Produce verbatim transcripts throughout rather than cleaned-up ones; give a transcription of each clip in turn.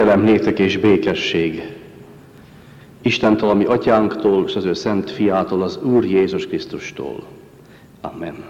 Kérem néktek és békesség Istentől, a mi atyánktól, és az ő szent fiától, az Úr Jézus Krisztustól. Amen.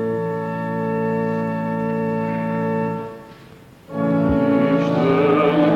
Isten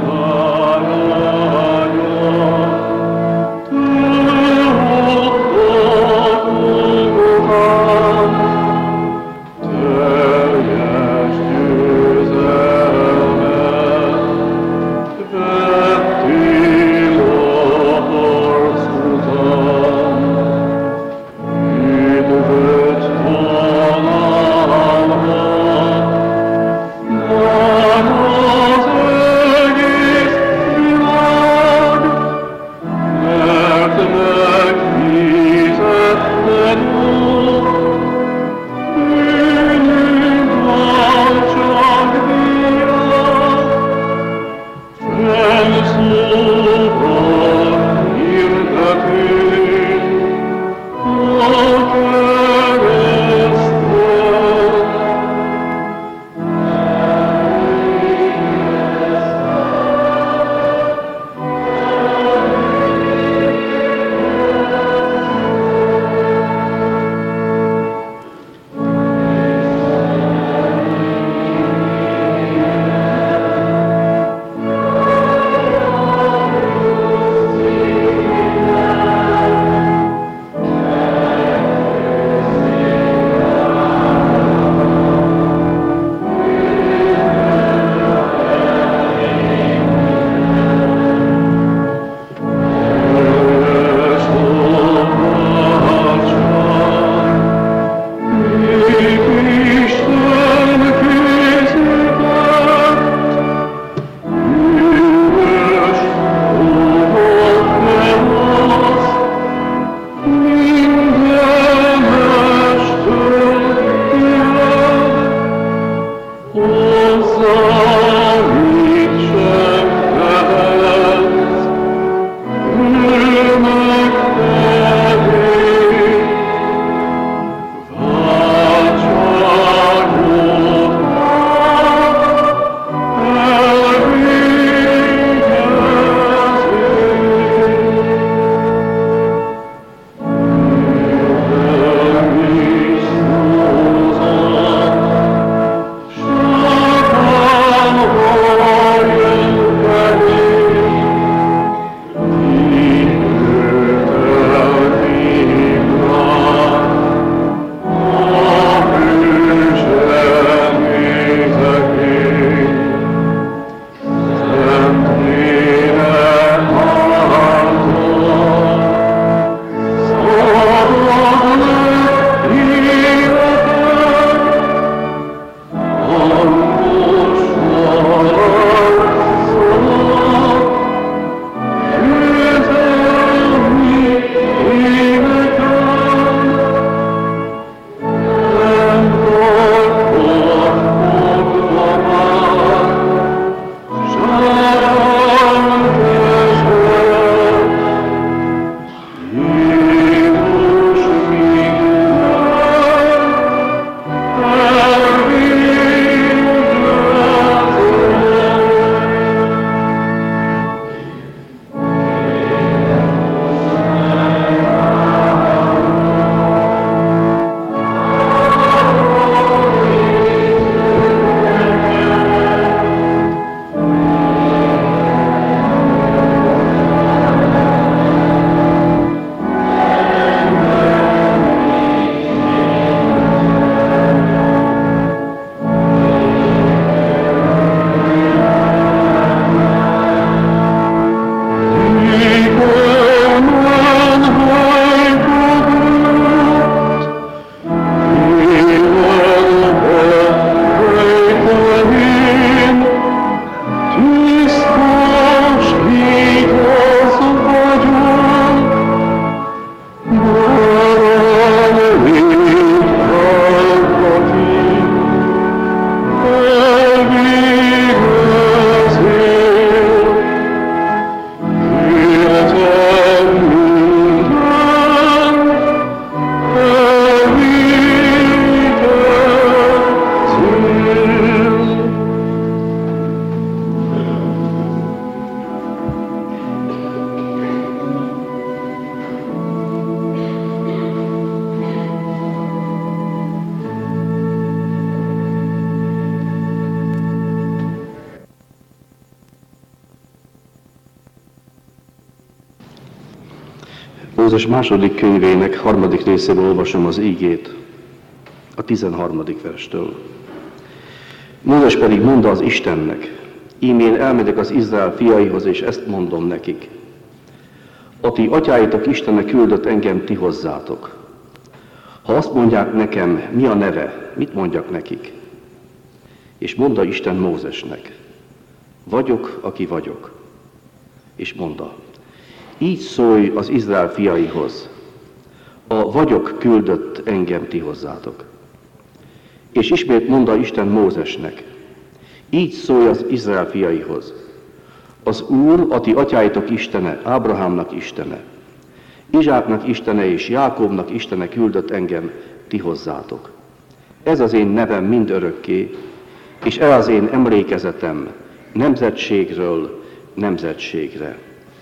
Mózes második könyvének harmadik részéből olvasom az ígét, a tizenharmadik verstől. Mózes pedig mondta az Istennek, ímén elmegyek az Izrael fiaihoz, és ezt mondom nekik. A ti atyáitok Istene küldött engem ti hozzátok. Ha azt mondják nekem, mi a neve, mit mondjak nekik? És mondta Isten Mózesnek, vagyok, aki vagyok. És mondta, így szólj az Izrael fiaihoz, a vagyok küldött engem ti hozzátok. És ismét mondta Isten Mózesnek, így szólj az Izrael fiaihoz, az Úr, a ti atyáitok Istene, Ábrahámnak Istene, Izsáknak Istene és Jákobnak Istene küldött engem ti hozzátok. Ez az én nevem mindörökké, és ez az én emlékezetem nemzetségről nemzetségre.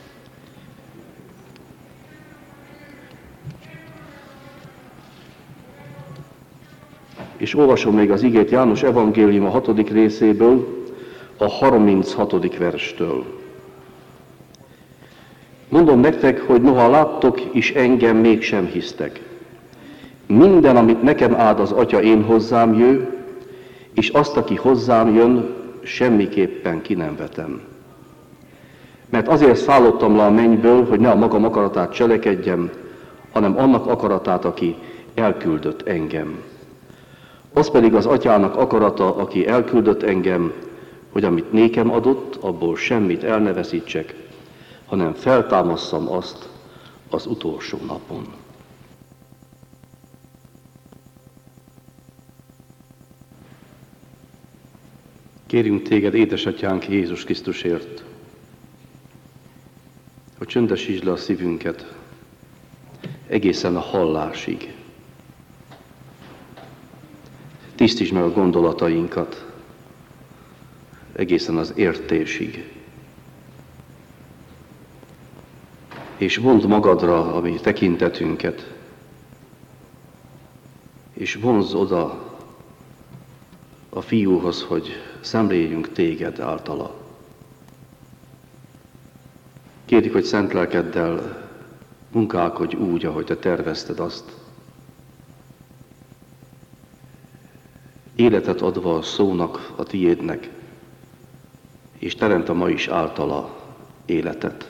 És olvasom még az igét János evangélium a hatodik részéből, a harminchatodik verstől. Mondom nektek, hogy noha láttok is engem, mégsem hisztek. Minden, amit nekem áld az Atya, én hozzám jön, és azt, aki hozzám jön, semmiképpen ki nem vetem. Mert azért szállottam le a mennyből, hogy ne a magam akaratát cselekedjem, hanem annak akaratát, aki elküldött engem. Az pedig az Atyának akarata, aki elküldött engem, hogy amit nékem adott, abból semmit el ne veszítsek, hanem feltámasszam azt az utolsó napon. Kérünk téged, édesatyánk Jézus Krisztusért, hogy csöndesítsd le a szívünket egészen a hallásig. Tisztítsd meg a gondolatainkat egészen az értésig. És vondd magadra a mi tekintetünket, és vonzz oda a fiúhoz, hogy szemléljünk téged általa. Kérjük, hogy szent lelkeddel munkálkodj úgy, ahogy te tervezted azt. Életet adva a szónak, a tiédnek, és teremt a ma is általa életet.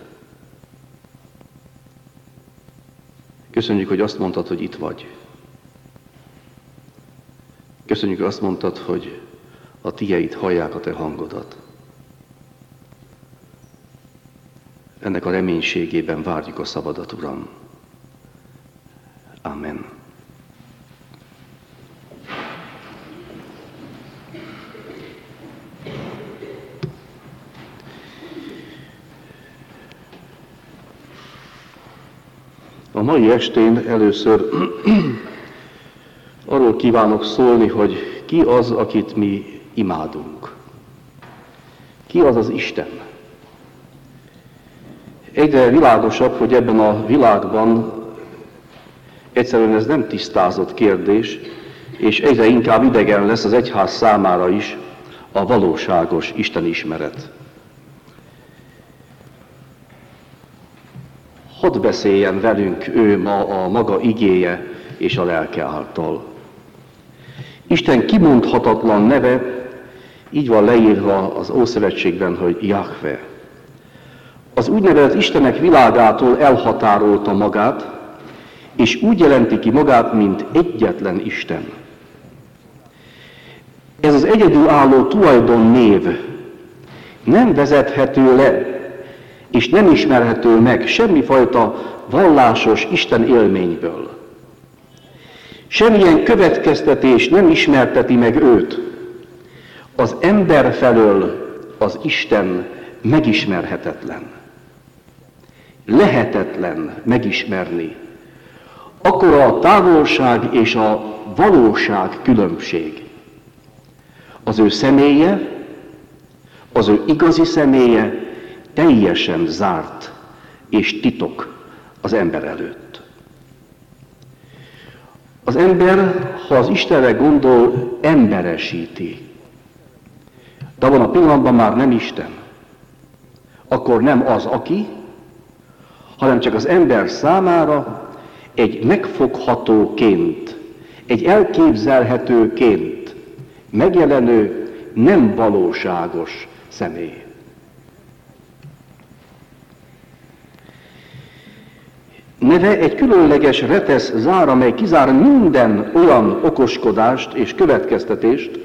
Köszönjük, hogy azt mondtad, hogy itt vagy. Köszönjük, hogy azt mondtad, hogy a tieid hallják a te hangodat. Ennek a reménységében várjuk a szabadat, Uram. Amen. A mai estén először arról kívánok szólni, hogy ki az, akit mi imádunk. Ki az az Isten? Egyre világosabb, hogy ebben a világban egyszerűen ez nem tisztázott kérdés, és egyre inkább idegen lesz az egyház számára is a valóságos istenismeret. Hadd beszéljen velünk ő ma a maga igéje és a lelke által. Isten kimondhatatlan neve, így van leírva az Ószövetségben, hogy Jahve. Az úgynevezett Istenek világától elhatárolta magát, és úgy jelenti ki magát, mint egyetlen Isten. Ez az egyedülálló tulajdonnév nem vezethető le, és nem ismerhető meg semmifajta vallásos Isten élményből. Semmilyen következtetés nem ismerteti meg őt. Az ember felől az Isten megismerhetetlen. Lehetetlen megismerni. Akkor a távolság és a valóság különbség. Az ő személye, az ő igazi személye teljesen zárt és titok az ember előtt. Az ember, ha az Istenre gondol, emberesíti. De abban a pillanatban már nem Isten. Akkor nem az, aki, hanem csak az ember számára egy megfoghatóként, egy elképzelhetőként megjelenő, nem valóságos személy. Neve egy különleges retesz zár, amely kizár minden olyan okoskodást és következtetést,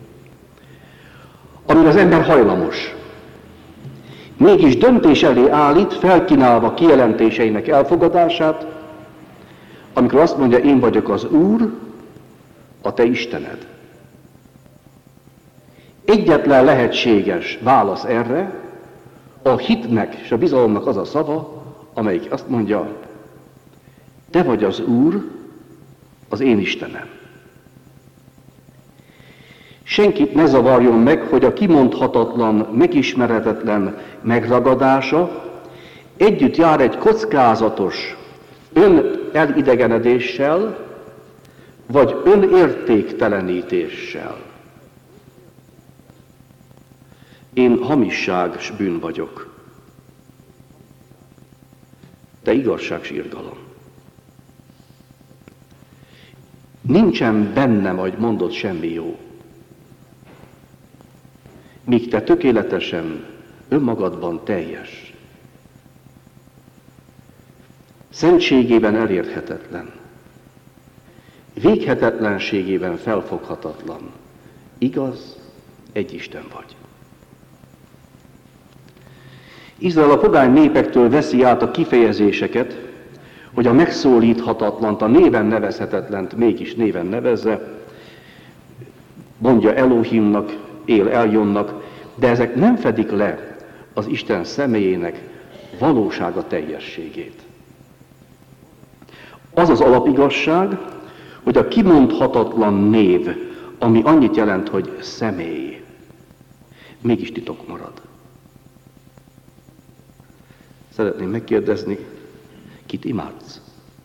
amire az ember hajlamos. Mégis döntés elé állít, felkínálva kijelentéseinek elfogadását, amikor azt mondja, én vagyok az Úr, a te Istened. Egyetlen lehetséges válasz erre, a hitnek és a bizalomnak az a szava, amelyik azt mondja, te vagy az Úr, az én Istenem. Senkit ne zavarjon meg, hogy a kimondhatatlan, megismerhetetlen megragadása együtt jár egy kockázatos önelidegenedéssel, vagy önértéktelenítéssel. Én hamisság s bűn vagyok. Te igazság s irgalom. Nincsen bennem, ahogy mondod, semmi jó. Míg te tökéletesen, önmagadban teljes. Szentségében elérhetetlen. Véghetetlenségében felfoghatatlan. Igaz, egy Isten vagy. Izrael a pogány népektől veszi át a kifejezéseket, hogy a megszólíthatatlant, a néven nevezhetetlent mégis néven nevezze, mondja Elohimnak, él Eljonnak, de ezek nem fedik le az Isten személyének valósága teljességét. Az az alapigazság, hogy a kimondhatatlan név, ami annyit jelent, hogy személy, mégis titok marad. Szeretném megkérdezni, kit imádsz?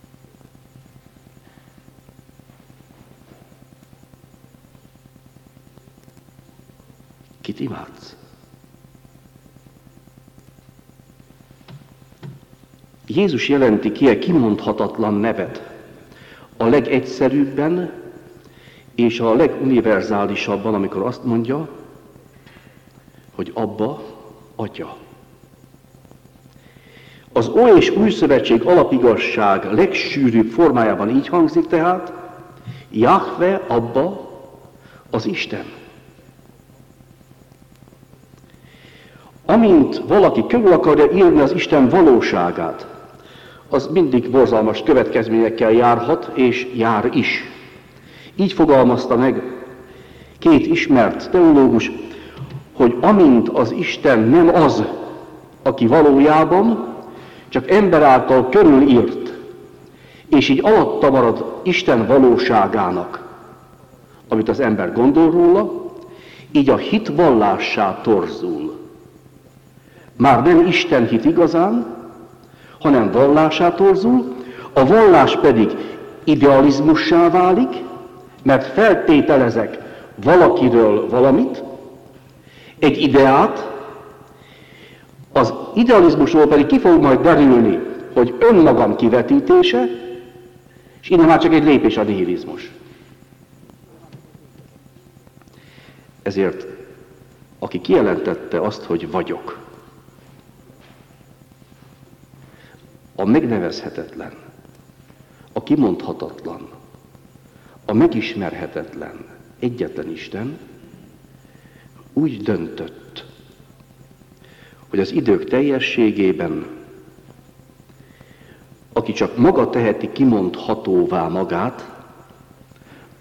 Kit imádsz? Jézus jelenti ki egy kimondhatatlan nevet a legegyszerűbben és a leguniverzálisabban, amikor azt mondja, hogy Abba, Atya. Az Ó és Új Szövetség alapigazság legsűrűbb formájában így hangzik tehát, Jahve, Abba, az Isten. Amint valaki körül akarja írni az Isten valóságát, az mindig borzalmas következményekkel járhat, és jár is. Így fogalmazta meg két ismert teológus, hogy amint az Isten nem az, aki valójában csak ember által körülírt, és így alatta marad Isten valóságának, amit az ember gondol róla, így a hit vallássá torzul. Már nem Isten hit igazán, hanem vallásá torzul, a vallás pedig idealizmussá válik, mert feltételezek valakiről valamit, egy ideát, az idealizmusról pedig ki fog majd derülni, hogy önmagam kivetítése, és innen már csak egy lépés a nihilizmus. Ezért, aki kijelentette azt, hogy vagyok, a megnevezhetetlen, a kimondhatatlan, a megismerhetetlen egyetlen Isten úgy döntött, hogy az idők teljességében, aki csak maga teheti kimondhatóvá magát,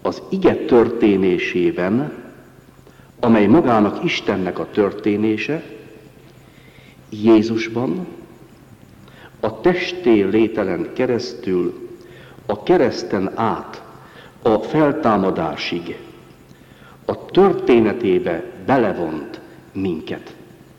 az ige történésében, amely magának Istennek a történése, Jézusban, a testé lételen keresztül, a kereszten át, a feltámadásig, a történetébe belevont minket.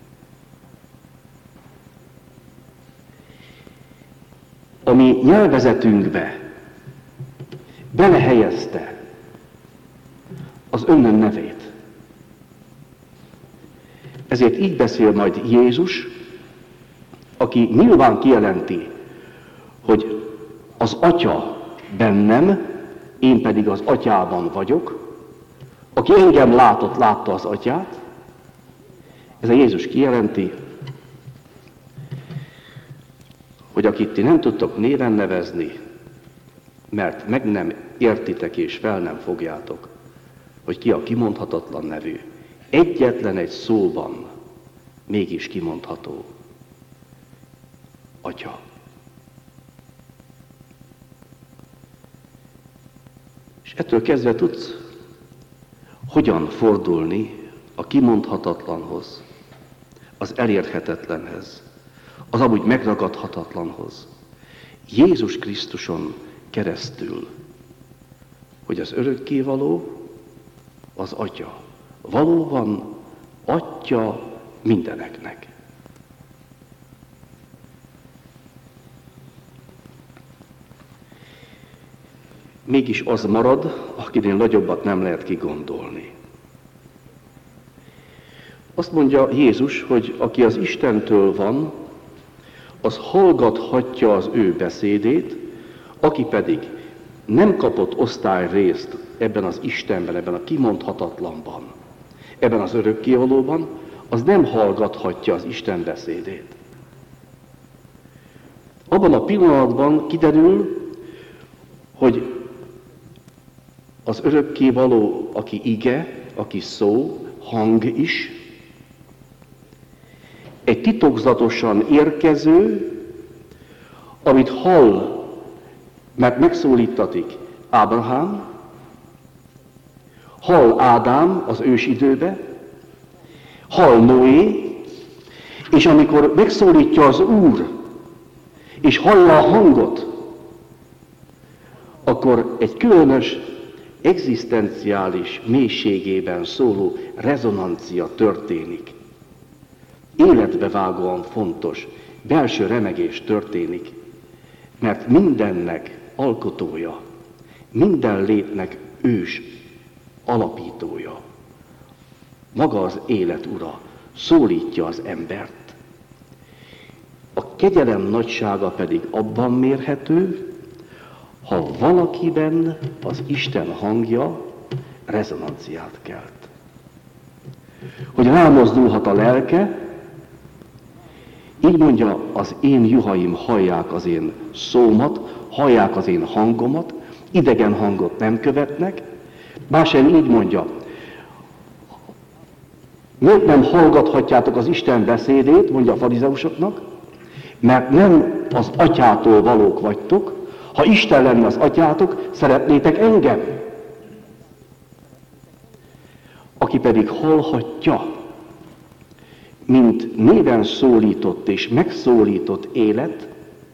A mi nyelvezetünkbe belehelyezte az önön nevét. Ezért így beszél majd Jézus, aki nyilván kijelenti, hogy az Atya bennem, én pedig az Atyában vagyok. Aki engem látott, látta az Atyát. Ez a Jézus kijelenti, hogy akit ti nem tudtok néven nevezni, mert meg nem értitek és fel nem fogjátok, hogy ki a kimondhatatlan nevű. Egyetlen egy szóban mégis kimondható. Atya. És ettől kezdve tudsz hogyan fordulni a kimondhatatlanhoz, az elérhetetlenhez, az amúgy megragadhatatlanhoz. Jézus Krisztuson keresztül, hogy az örökkévaló az Atya. Valóban Atya mindeneknek. Mégis az marad, akinél nagyobbat nem lehet kigondolni. Azt mondja Jézus, hogy aki az Istentől van, az hallgathatja az ő beszédét, aki pedig nem kapott osztályrészt ebben az Istenben, ebben a kimondhatatlanban, ebben az örökkévalóban, az nem hallgathatja az Isten beszédét. Abban a pillanatban kiderül, hogy az örökkévaló, aki ige, aki szó, hang is, egy titokzatosan érkező, amit hall, mert megszólítatik Ábrahám, hall Ádám az ősidőbe, hall Noé, és amikor megszólítja az Úr, és hallja a hangot, akkor egy különös, egzisztenciális mélységében szóló rezonancia történik. Életbevágóan fontos, belső remegés történik, mert mindennek alkotója, minden létnek ős, alapítója, maga az élet ura, szólítja az embert. A kegyelem nagysága pedig abban mérhető, ha valakiben az Isten hangja rezonanciát kelt. Hogy rámozdulhat a lelke, így mondja, az én juhaim hallják az én szómat, hallják az én hangomat, idegen hangot nem követnek, másen így mondja, miért nem hallgathatjátok az Isten beszédét, mondja a farizeusoknak, mert nem az Atyától valók vagytok. Ha Isten lenne az Atyátok, szeretnétek engem. Aki pedig hallhatja, mint néven szólított és megszólított élet,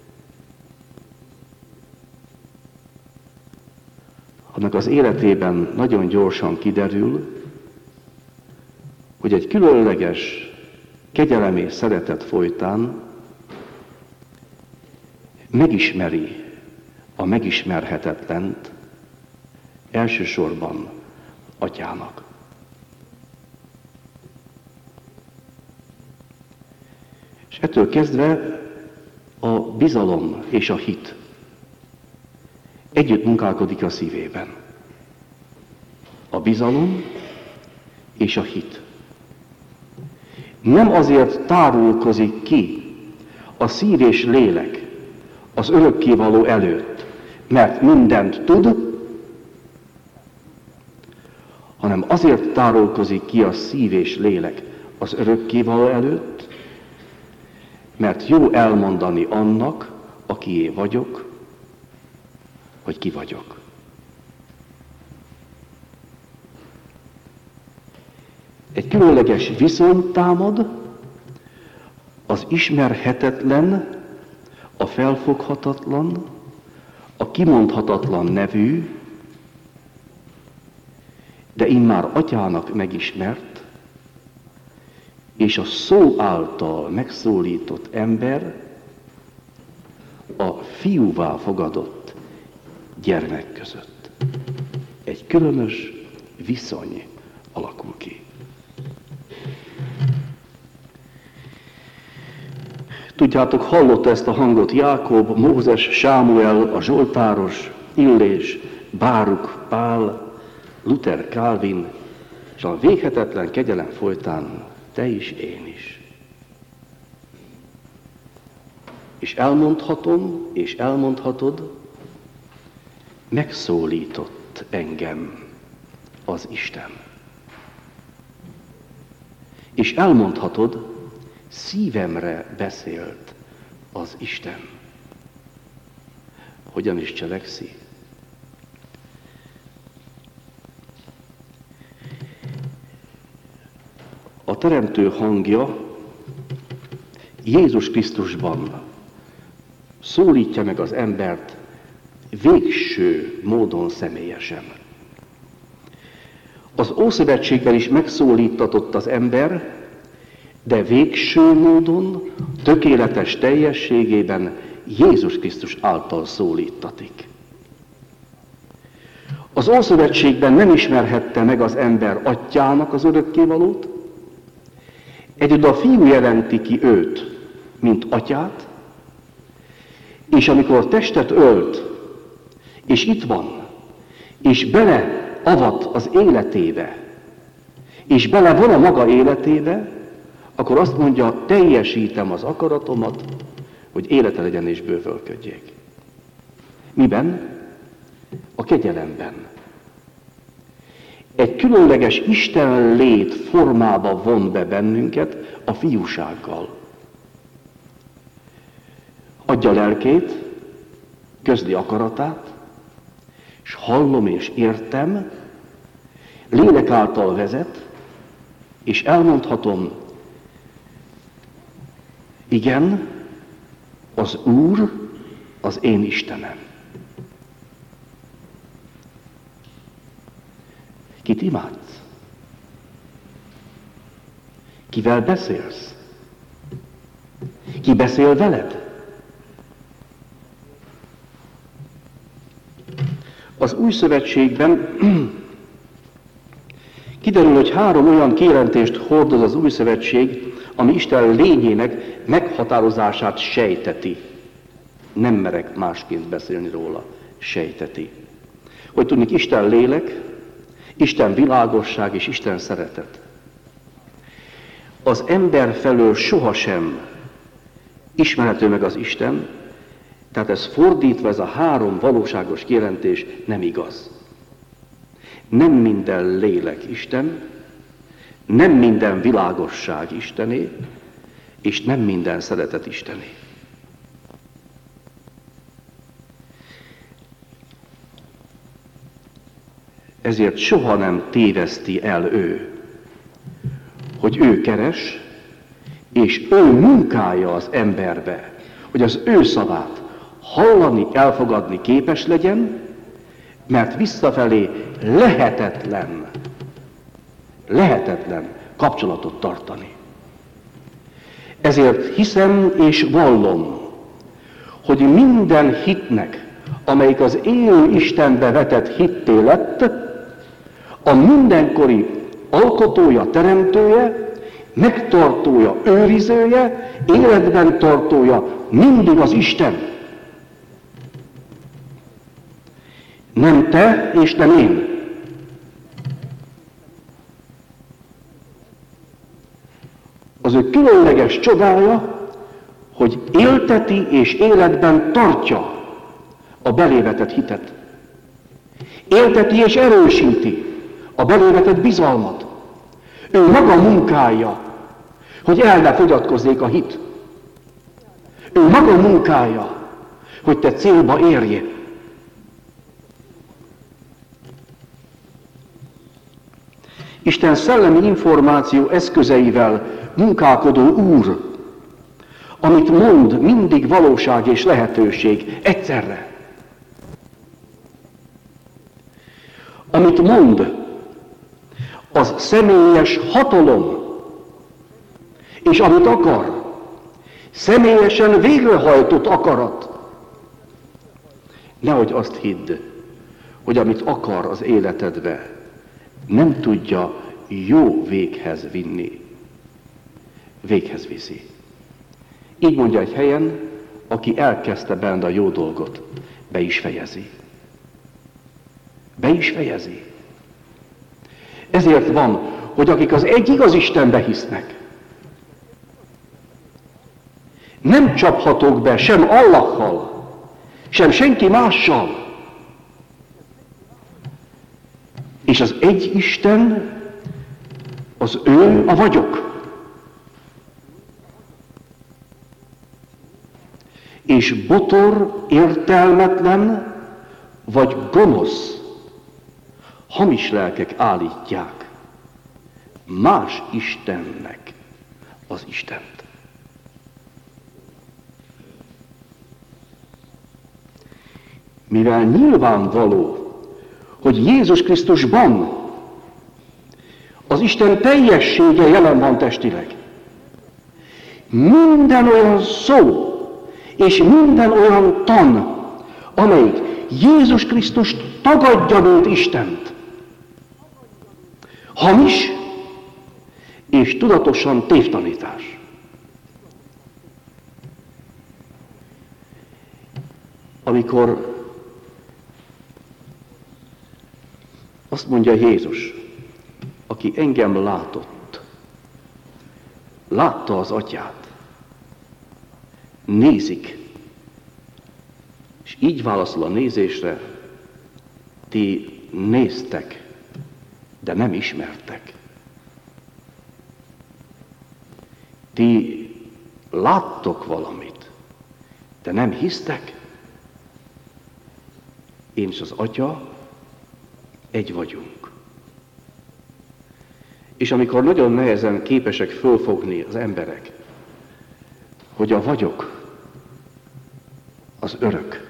annak az életében nagyon gyorsan kiderül, hogy egy különleges kegyelem és szeretet folytán megismeri a megismerhetetlent, elsősorban Atyának. És ettől kezdve a bizalom és a hit együtt munkálkodik a szívében. A bizalom és a hit. Nem azért tárulkozik ki a szív és lélek az örökkévaló előtt, mert mindent tud, hanem azért tárulkozik ki a szív és lélek az örökkévaló előtt, mert jó elmondani annak, akié vagyok, hogy ki vagyok. Egy különleges viszony támad, az ismerhetetlen, a felfoghatatlan, a kimondhatatlan nevű, de immár atyának megismert, és a szó által megszólított ember a fiúvá fogadott gyermek között. Egy különös viszony alakul ki. Tudjátok, hallotta ezt a hangot Jákob, Mózes, Sámuel, a Zsoltáros, Illés, Báruk, Pál, Luther, Calvin, és a véghetetlen kegyelem folytán te is, én is. És elmondhatom, és elmondhatod, megszólított engem az Isten. És elmondhatod, szívemre beszélt az Isten. Hogyan is cselekszi? A Teremtő hangja Jézus Krisztusban szólítja meg az embert végső módon személyesen. Az Ószövetségben is megszólítatott az ember, de végső módon, tökéletes teljességében Jézus Krisztus által szólítatik. Az Ószövetségben nem ismerhette meg az ember atyának az örökkévalót, egyedül a fiú jelenti ki őt, mint atyát, és amikor testet ölt, és itt van, és beleavat az életébe, és belevon a maga életébe, akkor azt mondja, teljesítem az akaratomat, hogy élete legyen és bővölködjék. Miben? A kegyelemben. Egy különleges Isten lét formába von be bennünket a fiúsággal. Adja lelkét, közli akaratát, és hallom és értem, lélek által vezet, és elmondhatom, igen, az Úr az én Istenem. Kit imádsz? Kivel beszélsz? Ki beszél veled? Az Új Szövetségben kiderül, hogy három olyan kijelentést hordoz az Új Szövetség, ami Isten lényének meghatározását sejteti. Nem merek másként beszélni róla, sejteti. Hogy tudnik, Isten lélek, Isten világosság és Isten szeretet. Az ember felől sohasem ismerhető meg az Isten, tehát ez fordítva, ez a három valóságos kijelentés nem igaz. Nem minden lélek Isten, nem minden világosság Istené, és nem minden szeretet Istené. Ezért soha nem téveszti el ő, hogy ő keres, és ő munkálja az emberbe, hogy az ő szavát hallani, elfogadni képes legyen, mert visszafelé lehetetlen, lehetetlen kapcsolatot tartani. Ezért hiszem és vallom, hogy minden hitnek, amelyik az élő Istenbe vetett hitté lett, a mindenkori alkotója, teremtője, megtartója, őrizője, életben tartója mindig az Isten. Nem te és nem én. Az ő különleges csodája, hogy élteti és életben tartja a belévetett hitet. Élteti és erősíti a belévetett bizalmat. Ő maga munkálja, hogy el ne fogyatkozzék a hit. Ő maga munkálja, hogy te célba érjél. Isten szellemi információ eszközeivel munkálkodó Úr, amit mond, mindig valóság és lehetőség egyszerre. Amit mond, az személyes hatalom, és amit akar, személyesen végrehajtott akarat. Nehogy azt hidd, hogy amit akar az életedbe, nem tudja jó véghez vinni. Véghez viszi. Így mondja egy helyen, aki elkezdte benne a jó dolgot, be is fejezi. Be is fejezi. Ezért van, hogy akik az egy igaz Istenbe hisznek, nem csaphatók be sem Allahhal, sem senki mással. És az egy Isten, az ő a vagyok. És botor, értelmetlen, vagy gonosz, hamis lelkek állítják más Istennek az Istent. Mivel nyilvánvaló, hogy Jézus Krisztusban az Isten teljessége jelen van testileg, minden olyan szó és minden olyan tan, amelyik Jézus Krisztust tagadja, mint Istent, hamis és tudatosan tévtanítás. Amikor azt mondja Jézus, aki engem látott, látta az Atyát, nézik, és így válaszol a nézésre, ti néztek, de nem ismertek. Ti láttok valamit, de nem hisztek. Én és az Atya egy vagyunk. És amikor nagyon nehezen képesek fölfogni az emberek, hogy a vagyok az örök,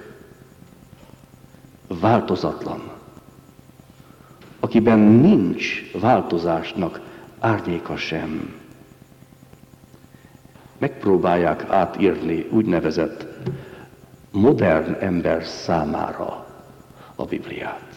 változatlan, akiben nincs változásnak árnyéka sem, megpróbálják átírni úgynevezett modern ember számára a Bibliát.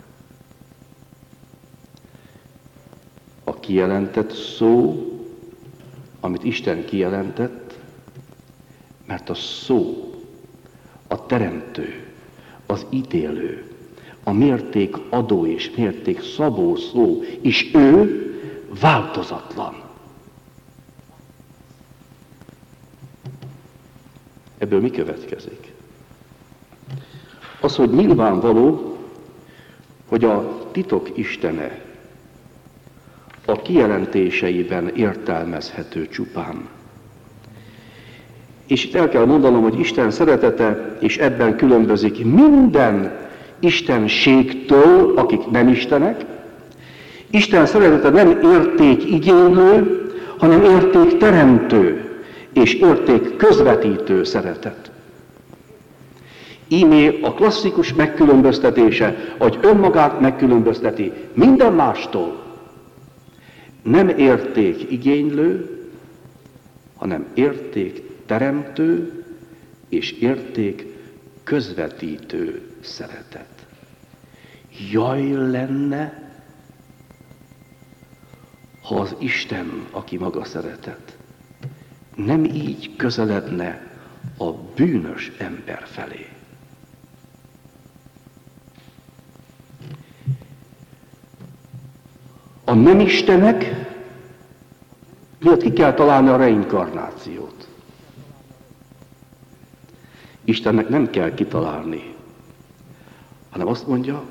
A kijelentett szó, amit Isten kijelentett, mert a szó, a teremtő, az ítélő, a mérték adó és mérték szabó szó, és ő változatlan. Ebből mi következik? Az, hogy nyilvánvaló, hogy a titok istene a kijelentéseiben értelmezhető csupán. És itt el kell mondanom, hogy Isten szeretete, és ebben különbözik minden istenségtől, akik nem istenek. Isten szeretete nem értékigénylő, hanem értékteremtő és érték közvetítő szeretet. Íme a klasszikus megkülönböztetése, hogy önmagát megkülönbözteti minden mástól. Nem érték igénylő, hanem érték teremtő és érték közvetítő szeretet. Jaj lenne, ha az Isten, aki maga szeretet, nem így közeledne a bűnös ember felé. A nem istenek miatt ki kell találni a reinkarnációt. Istennek nem kell kitalálni, hanem azt mondja,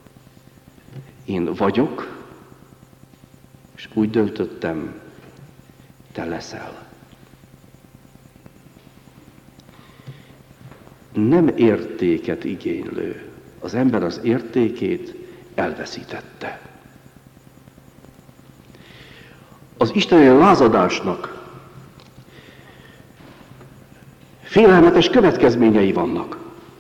én vagyok, és úgy döntöttem, te leszel. Nem értéket igénylő. Az ember az értékét elveszítette. az isteni lázadásnak félelmetes következményei vannak.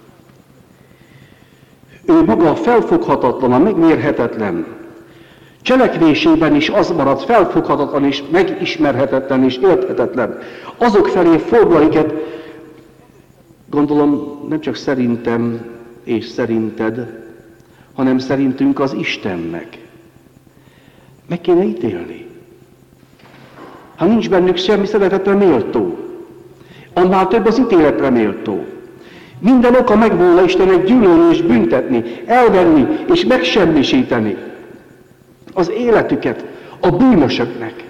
Ő maga felfoghatatlan, a megmérhetetlen, cselekvésében is az marad felfoghatatlan és megismerhetetlen és érthetetlen. Azok felé fordul, akiket gondolom nem csak szerintem és szerinted, hanem szerintünk az Istennek. Meg kéne ítélni. Ha nincs bennük semmi szeretetre méltó, annál több az ítéletre méltó. Minden oka megvolna Istennek gyűlölni és büntetni, elvenni és megsemmisíteni az életüket a bűnösöknek.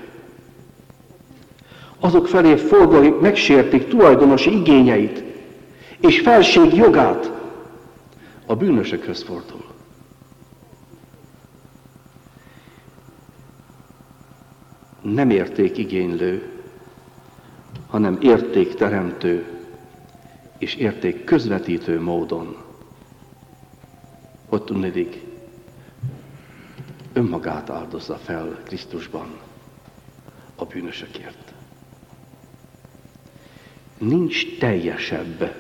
Azok felé fordul, megsértik tulajdonosi igényeit és felség jogát, a bűnösökhöz fordul. Nem értékigénylő, hanem értékteremtő és érték közvetítő módon. Ott tudnék, önmagát áldozza fel Krisztusban a bűnösökért. Nincs teljesebb,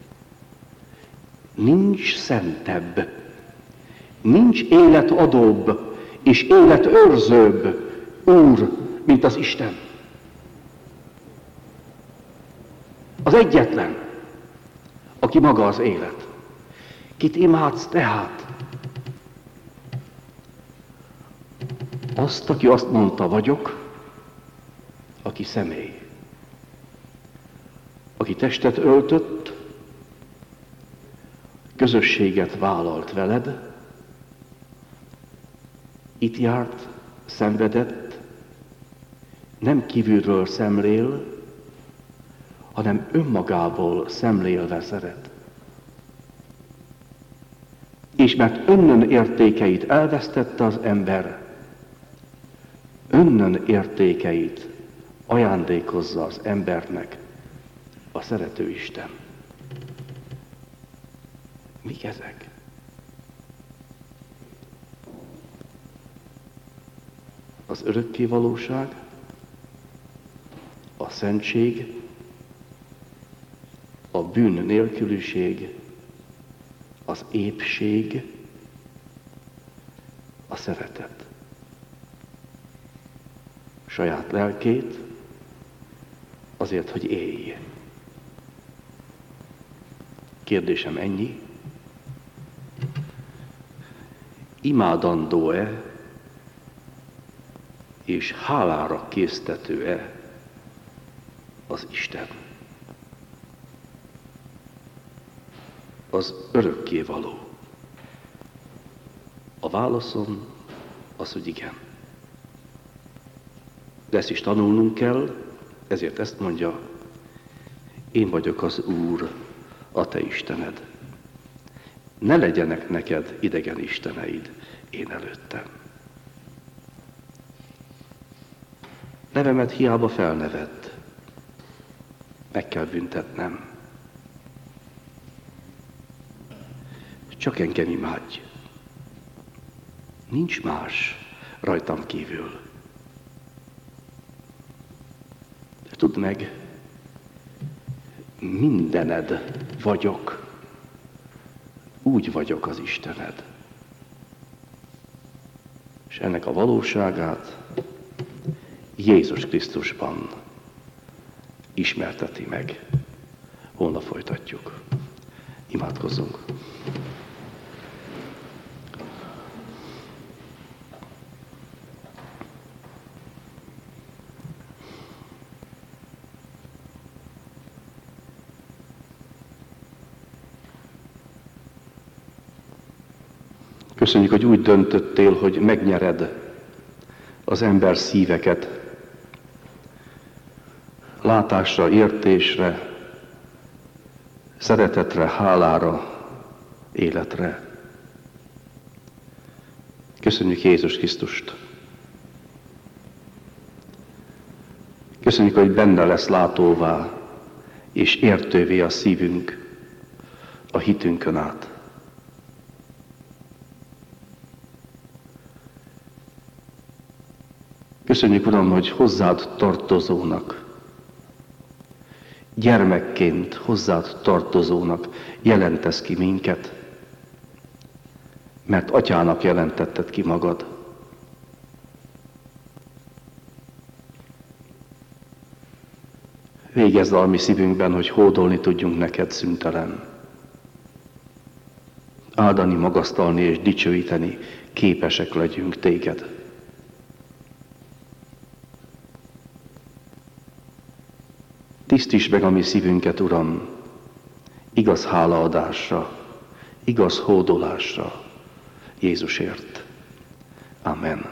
nincs szentebb, nincs életadóbb és életőrzőbb Úr, mint az Isten. Az egyetlen, aki maga az élet. Kit imádsz tehát? Azt, aki azt mondta, vagyok, aki személy. Aki testet öltött, közösséget vállalt veled, itt járt, szenvedett, nem kívülről szemlél, hanem önmagából szemlélve szeret. És mert önnön értékeit elvesztette az ember, önnön értékeit ajándékozza az embernek a szerető Isten. Mik ezek? Az örökké valóság, a szentség, a bűn nélküliség, az épség, a szeretet. Saját lelkét azért, hogy élj. Kérdésem ennyi. Imádandó-e és hálára késztető-e az Isten? Az örökkévaló. A válaszom az, hogy igen. De ezt is tanulnunk kell, ezért ezt mondja, én vagyok az Úr, a te Istened. Ne legyenek neked idegen isteneid én előttem. Nevemet hiába felnevedd, meg kell büntetnem. Csak engem imádj. Nincs más rajtam kívül. De tudd meg, mindened vagyok. Úgy vagyok az Istened. És ennek a valóságát Jézus Krisztusban ismerteti meg. Holnap folytatjuk. Imádkozzunk. Köszönjük, hogy úgy döntöttél, hogy megnyered az ember szíveket látásra, értésre, szeretetre, hálára, életre. Köszönjük Jézus Krisztust. Köszönjük, hogy benne lesz látóvá és értővé a szívünk a hitünkön át. Köszönjük, Uram, hogy hozzád tartozónak, gyermekként hozzád tartozónak jelentesz ki minket, mert atyának jelentetted ki magad. Végezd a mi szívünkben, hogy hódolni tudjunk neked szüntelen. Áldani, magasztalni és dicsőíteni képesek legyünk téged. Tisztítsd meg a mi szívünket, Uram, igaz hálaadásra, igaz hódolásra Jézusért. Amen.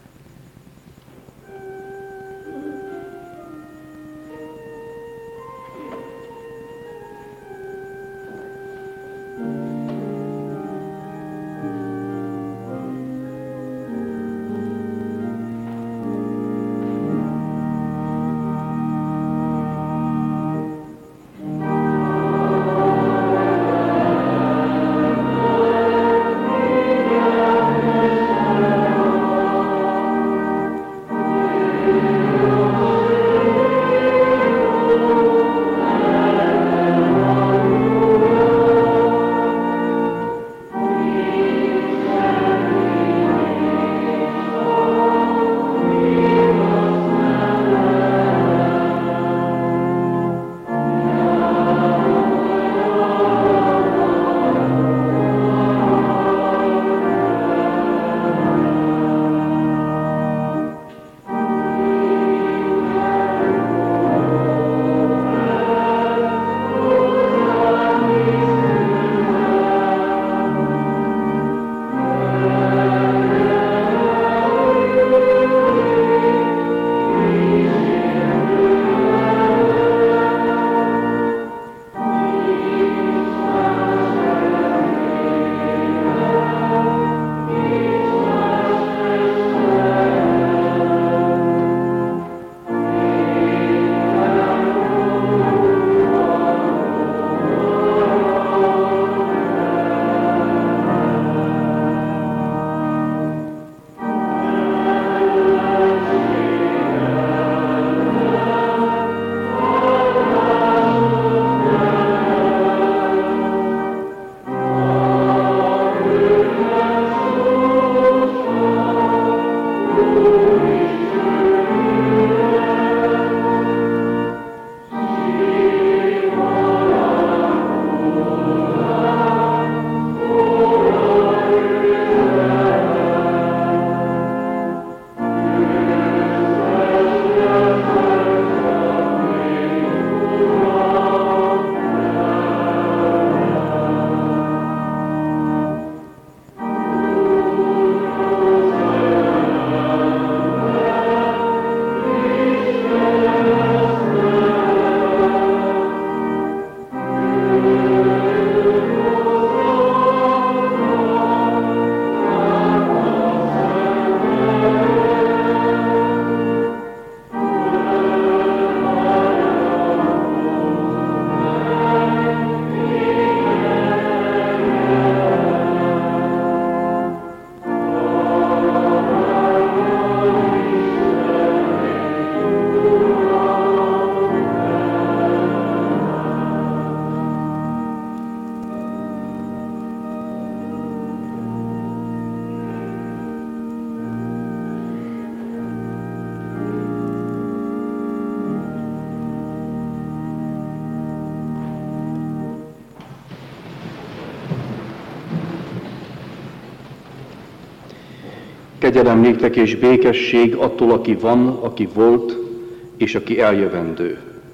Kegyelem néktek és békesség attól, aki van, aki volt, és aki eljövendő.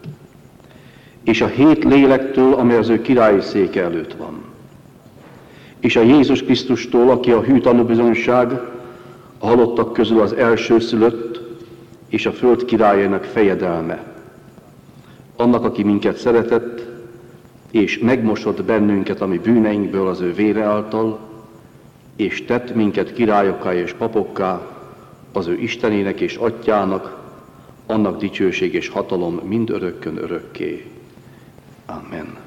És a hét lélektől, amely az ő királyi széke előtt van. És a Jézus Krisztustól, aki a hű tanúbizonyság, a halottak közül az elsőszülött, és a föld királyának fejedelme. Annak, aki minket szeretett, és megmosott bennünket a mi bűneinkből az ő vére által, és tett minket királyokká és papokká, az ő Istenének és Atyának, annak dicsőség és hatalom mind örökkön örökké. Amen.